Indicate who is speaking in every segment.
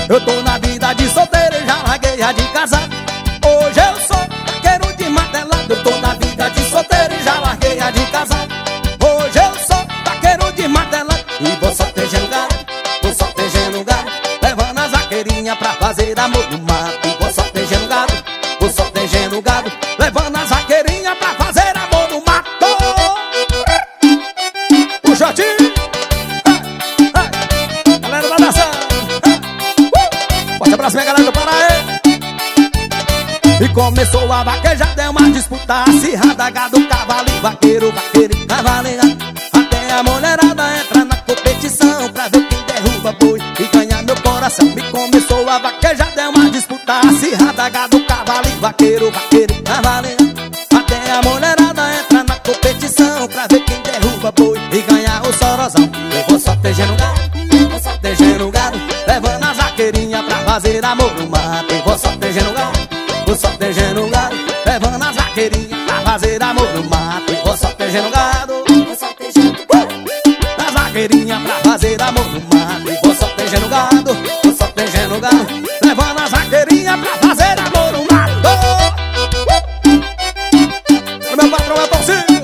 Speaker 1: Eu tô na vida de solteiro e já larguei a de casado. Hoje eu sou vaqueiro de martelado. Eu tô na vida de solteiro e já larguei a de casado. Hoje eu sou vaqueiro de martelado. E vou soltejando gado, vou soltejando gado, levando as vaqueirinhas pra fazer amor no mato. E vou soltejando gado, vou soltejando gado, levando as vaqueirinhas pra fazer amor no mato. O Jotinho, galera da nação, forte abraço minha galera do Paraná. E começou a vaquejar, deu uma disputa acirrada, gado, cavalo e vaqueiro, vaqueiro e cavaleiro. Até a mulherada entra na competição pra ver quem derruba boi e ganha meu coração. E começou a vaquejar, deu uma disputa acirrada, gado, cavalo e vaqueiro, vaqueiro e cavaleiro. Até a mulherada entra na competição pra ver quem derruba boi e ganha o sorozão. Eu vou soltejando gado, vou soltejando gado, levando as vaqueirinhas pra fazer amor no mato. Eu vou soltejando gado, vou soltejando gado, levando as vaqueirinhas pra fazer amor no mato. Eu vou soltejando gado, vou soltejando as vaqueirinhas pra fazer amor no mato. E vou soltejando gado, vou soltejando gado, levando as vaqueirinhas pra fazer amor no mato. O meu patrão é o Torcinho.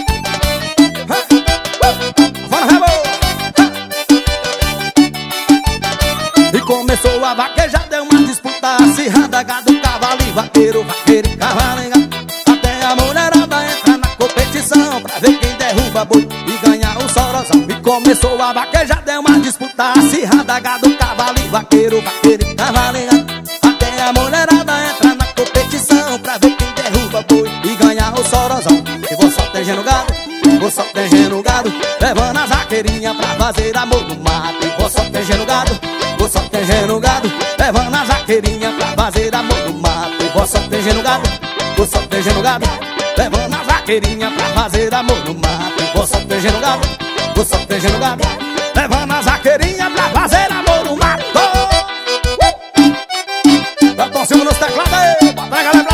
Speaker 1: E começou a vaquejar, deu uma disputa acirrada, gado, cavalo e vaqueiro, vaqueiro e cavaleiro. Até a mulherada entra na competição pra ver quem derruba boi e ganha o sorozão. E começou a vaquejar, deu uma disputa acirrada, gado, cavalo e vaqueiro, vaqueiro e cavaleiro. Até a mulherada entra na competição pra ver quem derruba boi e ganha o sorozão. E vou soltejando gado, vou soltejando gado, levando as vaqueirinhas pra fazer amor no mato. E vou soltejando gado, vou soltejando gado, levando as vaqueirinhas pra fazer amor no mato. E vou soltejando gado, vou soltejando gado, levando as vaqueirinhas pra fazer amor no mato. E vou soltejando gado, vou soltejando gado, levando as vaqueirinhas pra fazer amor no mato. Eu tô nos teclados aí, bota a galera.